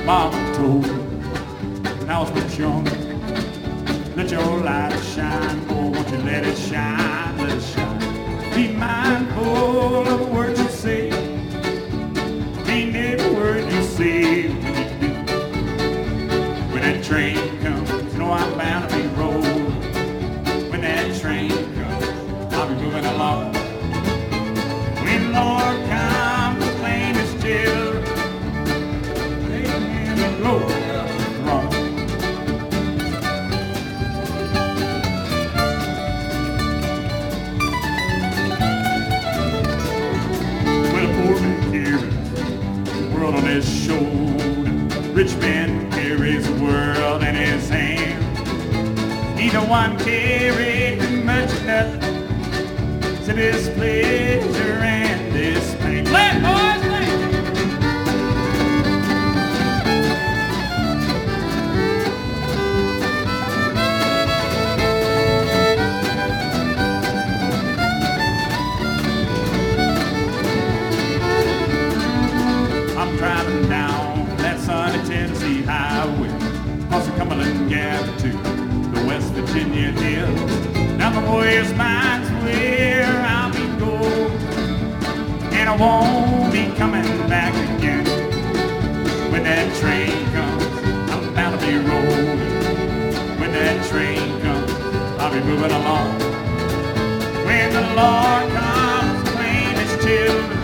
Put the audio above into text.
Mama told me when I was much younger, let your light shine, boy, won't you let it shine, let it shine. Be mindful of the words you say, mean every word you say when you do. When that train comes, you know I'm bound to be rolling. When that train comes, I'll be moving along. When Lord comes to claim his children, take him and glory of the throne. Well, a poor man carries the world on his shoulder. Rich man carries the world in his hand. Neither one carried too much of nothing to this pleasure and this pain. Play it, boys, play it. I'm driving down that sunny Tennessee highway, across the Cumberland Gap to the West Virginia hills. Now the Warriors mine's where I'll be going, and I won't be coming back again. When that train comes, I'm bound to be rolling. When that train comes, I'll be moving along. When the Lord comes to claim his children,